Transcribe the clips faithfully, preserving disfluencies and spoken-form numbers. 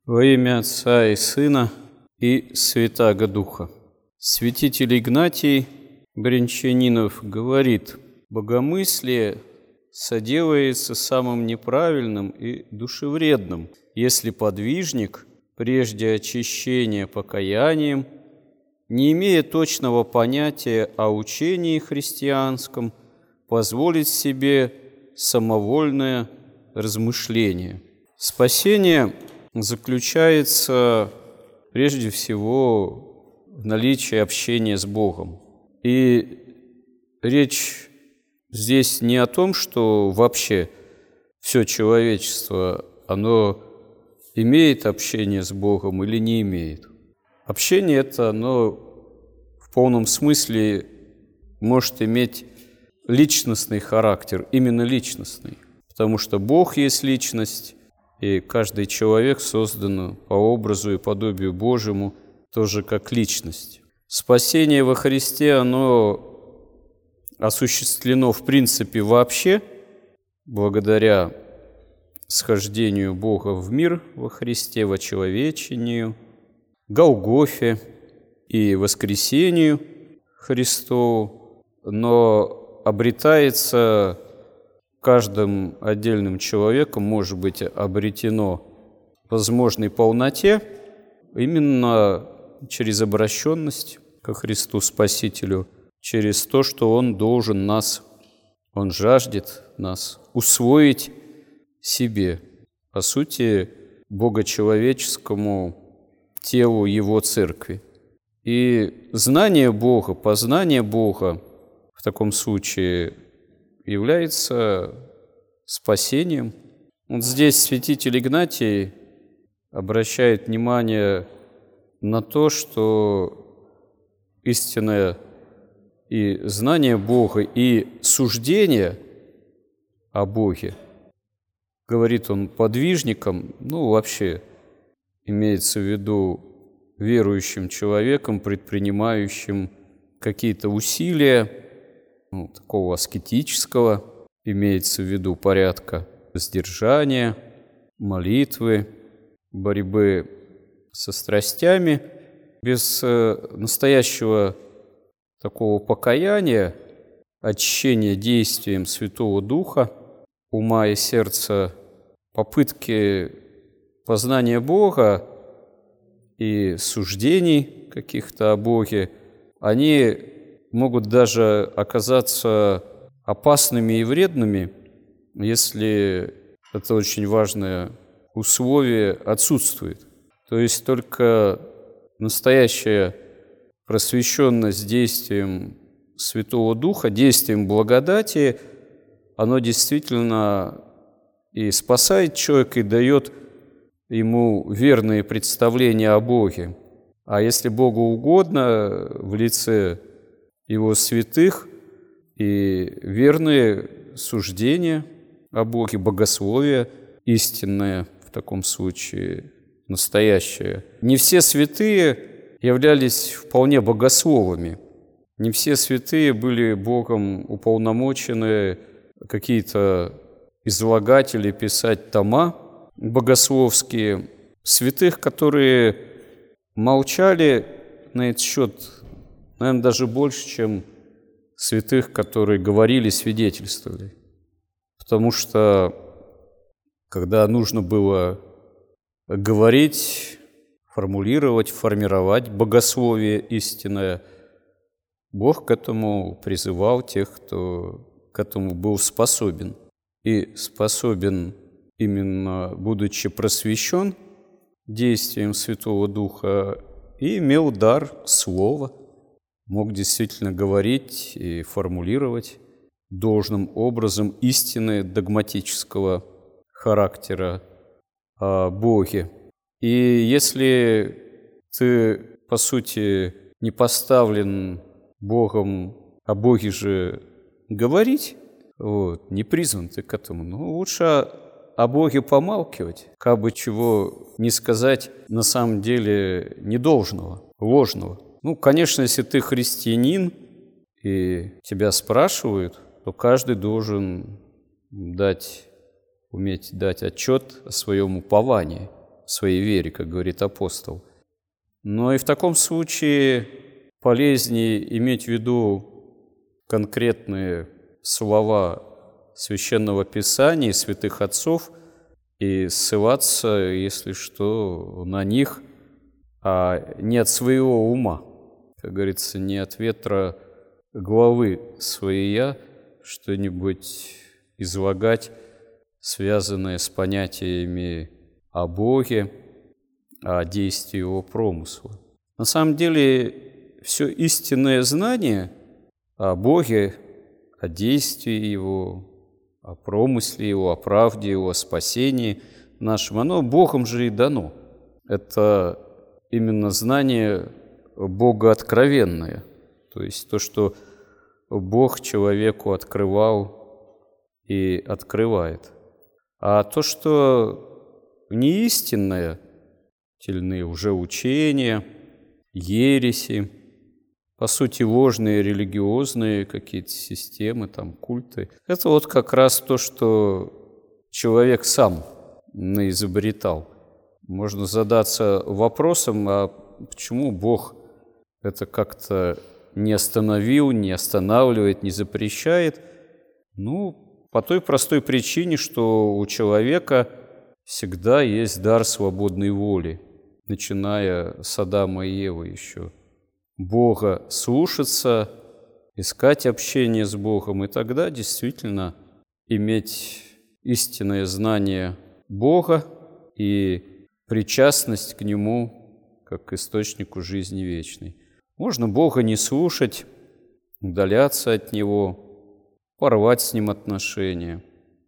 Во имя Отца и Сына и Святаго Духа. Святитель Игнатий Брянчанинов говорит: «Богомыслие соделается самым неправильным и душевредным, если подвижник, прежде очищения покаянием, не имея точного понятия о учении христианском, позволит себе самовольное размышление». Спасение заключается прежде всего в наличии общения с Богом. И речь здесь не о том, что вообще все человечество, оно имеет общение с Богом или не имеет. Общение это, оно в полном смысле может иметь личностный характер, именно личностный, потому что Бог есть личность, и каждый человек создан по образу и подобию Божьему тоже как личность. Спасение во Христе, оно осуществлено в принципе вообще благодаря схождению Бога в мир во Христе, вочеловечению, Голгофе и воскресению Христову, но обретается каждым отдельным человеком, может быть обретено в возможной полноте именно через обращенность ко Христу Спасителю, через то, что Он должен нас, Он жаждет нас усвоить себе, по сути, богочеловеческому телу Его Церкви. И знание Бога, познание Бога в таком случае является спасением. Вот здесь святитель Игнатий обращает внимание на то, что истинное и знание Бога, и суждение о Боге, говорит он подвижникам, ну, вообще имеется в виду верующим человеком, предпринимающим какие-то усилия, ну, такого аскетического, имеется в виду порядка сдержания, молитвы, борьбы со страстями. Без э, настоящего такого покаяния, очищения действием Святого Духа, ума и сердца, попытки познания Бога и суждений каких-то о Боге, они могут даже оказаться опасными и вредными, если это очень важное условие отсутствует. То есть только настоящая просвещенность действием Святого Духа, действием благодати, оно действительно и спасает человека, и дает ему верные представления о Боге. А если Богу угодно, в лице Его святых и верные суждения о Боге, богословие истинное в таком случае, настоящее. Не все святые являлись вполне богословами. Не все святые были Богом уполномочены какие-то излагать или писать тома богословские. Святых, которые молчали на этот счет, наверное, даже больше, чем святых, которые говорили, свидетельствовали. Потому что, когда нужно было говорить, формулировать, формировать богословие истинное, Бог к этому призывал тех, кто к этому был способен. И способен, именно будучи просвещен действием Святого Духа, и имел дар слова, мог действительно говорить и формулировать должным образом истины догматического характера о Боге. И если ты, по сути, не поставлен Богом о Боге же говорить, вот, не призван ты к этому, ну, лучше о Боге помалкивать, как бы чего не сказать на самом деле недолжного, ложного. Ну, конечно, если ты христианин и тебя спрашивают, то каждый должен дать, уметь дать отчет о своем уповании. своей вере, как говорит апостол. Но и в таком случае полезнее иметь в виду конкретные слова Священного Писания, святых отцов, и ссылаться, если что, на них, а не от своего ума, как говорится, не от ветра головы своей я что-нибудь излагать, связанное с понятиями о Боге, о действии Его промысла. На самом деле, все истинное знание о Боге, о действии Его, о промысле Его, о правде Его, о спасении нашем, оно Богом же и дано. Это именно знание Бога откровенное, то есть то, что Бог человеку открывал и открывает. А то, что неистинное, тельные уже учения, ереси, по сути, ложные религиозные какие-то системы, там, культы. Это вот как раз то, что человек сам наизобретал. Можно задаться вопросом, а почему Бог это как-то не остановил, не останавливает, не запрещает? Ну, по той простой причине, что у человека всегда есть дар свободной воли, начиная с Адама и Евы еще. Бога слушаться, искать общение с Богом, и тогда действительно иметь истинное знание Бога и причастность к Нему как к источнику жизни вечной. Можно Бога не слушать, удаляться от Него, порвать с Ним отношения,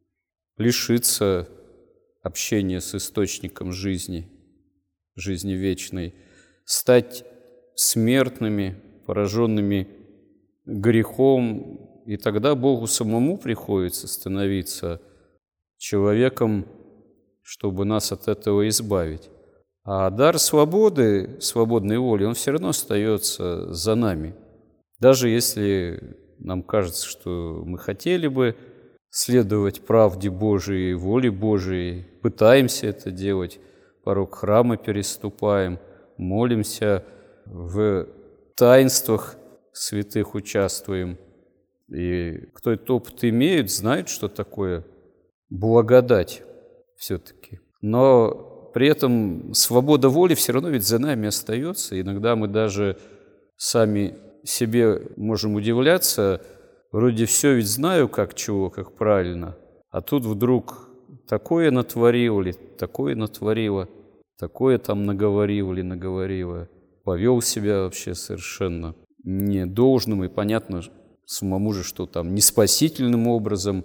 лишиться общения с источником жизни, жизни вечной, стать смертными, пораженными грехом, и тогда Богу самому приходится становиться человеком, чтобы нас от этого избавить. А дар свободы, свободной воли, он все равно остается за нами. Даже если нам кажется, что мы хотели бы следовать правде Божией, воле Божией, пытаемся это делать, порог храма переступаем, молимся, в таинствах святых участвуем. И кто этот опыт имеет, знает, что такое благодать все-таки. Но при этом свобода воли все равно ведь за нами остается. Иногда мы даже сами себе можем удивляться, вроде все ведь знаю, как чего, как правильно, а тут вдруг такое натворил или такое натворила, такое там наговорил или наговорила. Повел себя вообще совершенно недолжным, и понятно самому же, что там не спасительным образом,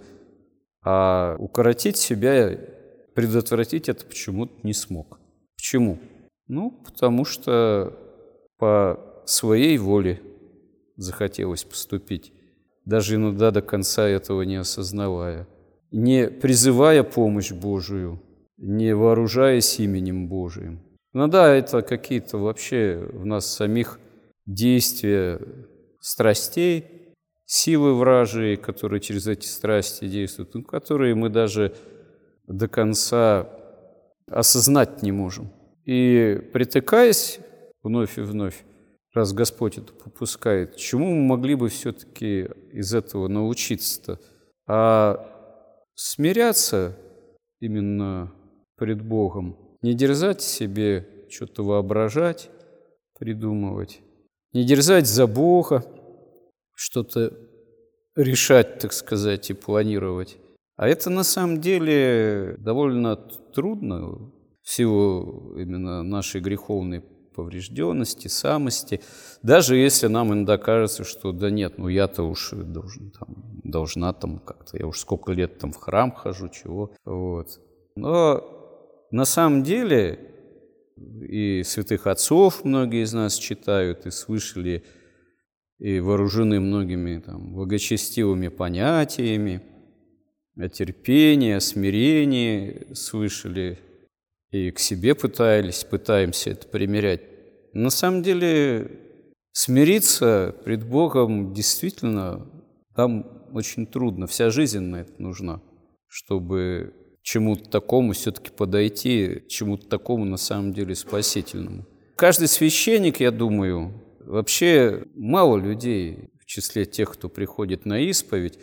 а укоротить себя, предотвратить это почему-то не смог. Почему? Ну, потому что по своей воле захотелось поступить, даже иногда до конца этого не осознавая, не призывая помощь Божию, не вооружаясь именем Божиим. Иногда это какие-то вообще в нас самих действия страстей, силы вражьи, которые через эти страсти действуют, которые мы даже до конца осознать не можем. И притыкаясь вновь и вновь, раз Господь это попускает, чему мы могли бы все-таки из этого научиться-то? А смиряться именно пред Богом, не дерзать себе что-то воображать, придумывать, не дерзать за Бога, что-то решать, так сказать, и планировать. А это на самом деле довольно трудно в силу именно нашей греховной поврежденности, самости. Даже если нам иногда кажется, что да нет, ну я-то уж должен, там, должна там как-то, я уж сколько лет там в храм хожу, чего. Вот. Но на самом деле и святых отцов многие из нас читают, и слышали, и вооружены многими там благочестивыми понятиями о терпении, о смирении, слышали, и к себе пытались, пытаемся это примерять. На самом деле смириться пред Богом действительно нам очень трудно, вся жизнь на это нужна, чтобы чему-то такому все-таки подойти, чему-то такому на самом деле спасительному. Каждый священник, я думаю, вообще мало людей в числе тех, кто приходит на исповедь,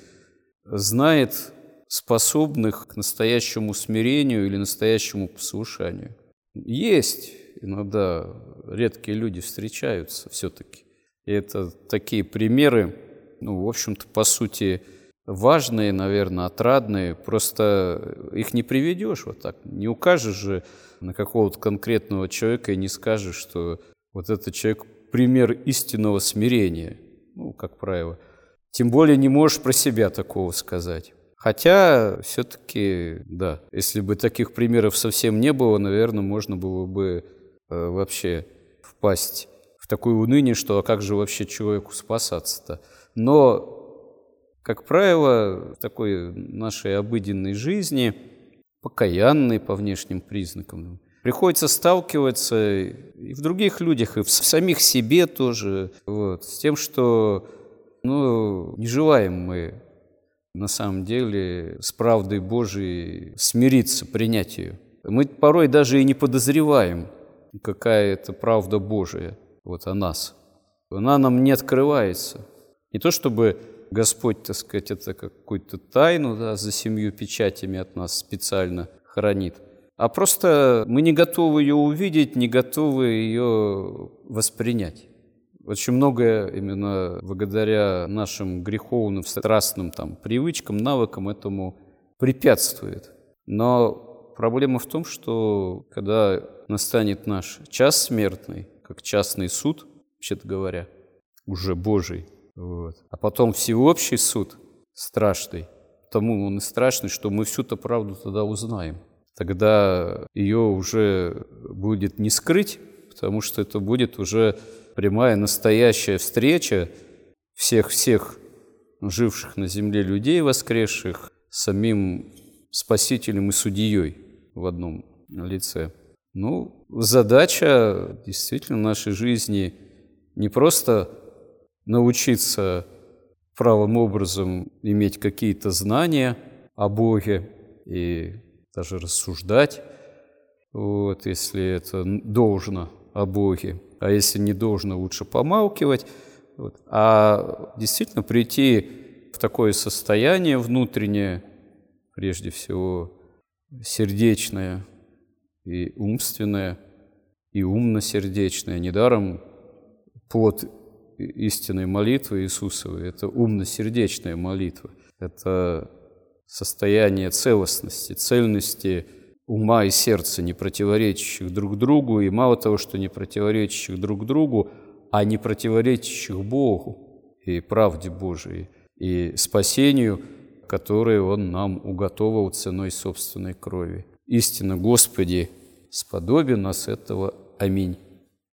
знает способных к настоящему смирению или настоящему послушанию. Есть иногда редкие люди встречаются все-таки. И это такие примеры, ну, в общем-то, по сути, важные, наверное, отрадные. Просто их не приведешь вот так. Не укажешь же на какого-то конкретного человека и не скажешь, что вот этот человек пример истинного смирения. Ну, как правило. Тем более не можешь про себя такого сказать. Хотя все-таки, да, если бы таких примеров совсем не было, наверное, можно было бы э, вообще впасть в такое уныние, что а как же вообще человеку спасаться-то? Но, как правило, в такой нашей обыденной жизни, покаянной по внешним признакам, приходится сталкиваться и в других людях, и в самих себе тоже, вот, с тем, что ну, не желаем мы на самом деле с правдой Божией смириться, принять ее. Мы порой даже и не подозреваем, какая это правда Божия вот о нас. Она нам не открывается. Не то чтобы Господь, так сказать, это какую-то тайну, да, за семью печатями от нас специально хранит, а просто мы не готовы ее увидеть, не готовы ее воспринять. Очень многое именно благодаря нашим греховным, страстным там, привычкам, навыкам этому препятствует. Но проблема в том, что когда настанет наш час смертный, как частный суд, вообще-то говоря, уже Божий, вот, а потом всеобщий суд страшный, тому он и страшный, что мы всю-то правду тогда узнаем. Тогда ее уже будет не скрыть, потому что это будет уже прямая настоящая встреча всех-всех живших на земле людей воскресших с самим Спасителем и Судьей в одном лице. Ну, задача действительно в нашей жизни не просто научиться правым образом иметь какие-то знания о Боге и даже рассуждать, вот, если это должно о Боге, а если не должно, лучше помалкивать, вот, а действительно прийти в такое состояние внутреннее, прежде всего сердечное и умственное, и умно-сердечное. Недаром плод истинной молитвы Иисусовой – это умно-сердечная молитва. Это состояние целостности, цельности ума и сердца, не противоречащих друг другу, и мало того, что не противоречащих друг другу, а не противоречащих Богу и правде Божией, и спасению, которое Он нам уготовил ценой собственной крови. Истинно, Господи, сподоби нас этого. Аминь.